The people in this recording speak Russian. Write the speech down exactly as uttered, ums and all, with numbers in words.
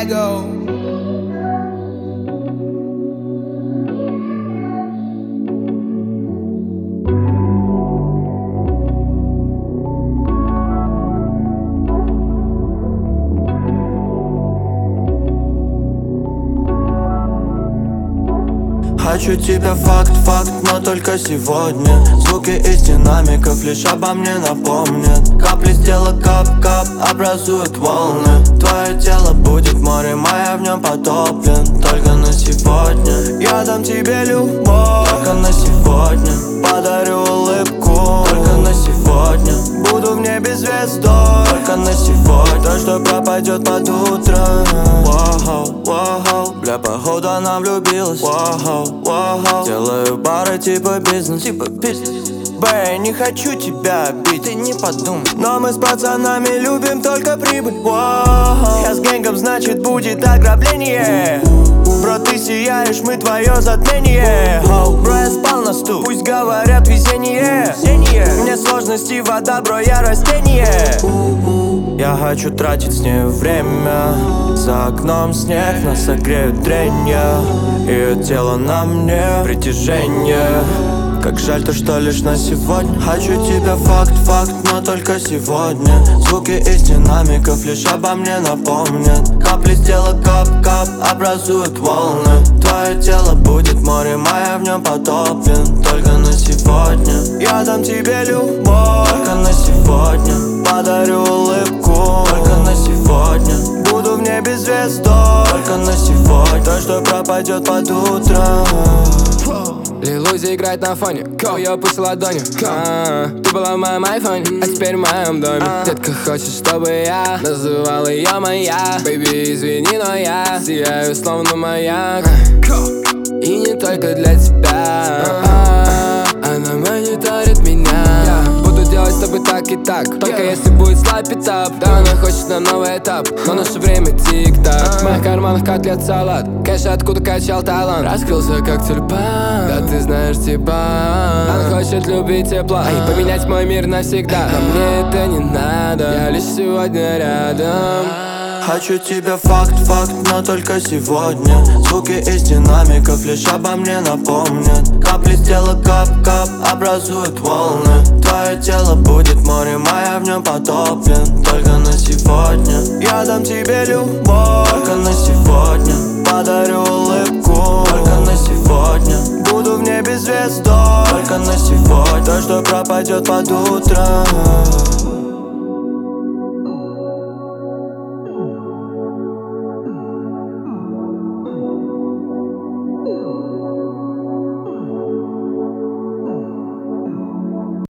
go. Хочу тебя факт, факт, но только сегодня. Звуки из динамиков лишь обо мне напомнят. Капли с тела, кап-кап, образуют волны. Твое тело будет морем, а я в нем потоплен. Только на сегодня я дам тебе любовь. Только на сегодня подарю улыбку. Только на сегодня буду в небе звездой. Только на сегодня то, что пропадет под утро. Воу, воу, бля, походу она влюбилась. Воу, воу, делаю бары типа бизнес. Типа бизнес. Бэй, не хочу тебя бить, ты не подумай. Но мы с пацанами любим только прибыль. Воу, я с гэнгом, значит будет ограбление. Бро, ты сияешь, мы твое затмение. Оу, бро, я спал на стул, пусть говорят везение. Мне сложности, вода, бро, я растение. Я хочу тратить с ней время. За окном снег, нас согреют тренья. Ее тело на мне, притяжение. Как жаль то, что лишь на сегодня. Хочу тебя факт, факт, но только сегодня. Звуки из динамиков лишь обо мне напомнят. Капли с тела, кап-кап, образуют волны. Твое тело будет морем, а я в нем потоплен. Только на сегодня я дам тебе любовь. Только на сегодня подарю улыбку. Только на сегодня буду в небе звездой. Только на сегодня то, что пропадет под утро. Лил Узи играет на фоне, ее пусть ладонью. а, Ты была в моем айфоне, а теперь в моем доме. Детка хочет, чтобы я называл ее моя. Бэйби, извини, но я сияю словно маяк. И не только для тебя. Она мониторит меня. Буду делать с тобой так и так, только если будет слайп этап. Да, она хочет на новый этап, но наше время тик-так. В моих карманах котлет салат, кэш откуда качал талант. Раскрылся как тюльпан, да ты знаешь типа. Она хочет любить тепла и поменять мой мир навсегда. Но мне это не надо, я лишь сегодня рядом. Хочу тебя факт, факт, но только сегодня. Звуки из динамиков лишь обо мне напомнят. Капли с тела, кап-кап, образуют волны. Твое тело будет морем, а я в нем потоплен. Только на сегодня я дам тебе любовь. Только на сегодня подарю улыбку. Только на сегодня буду в небе звездой. Только на сегодня то, что пропадет под утро.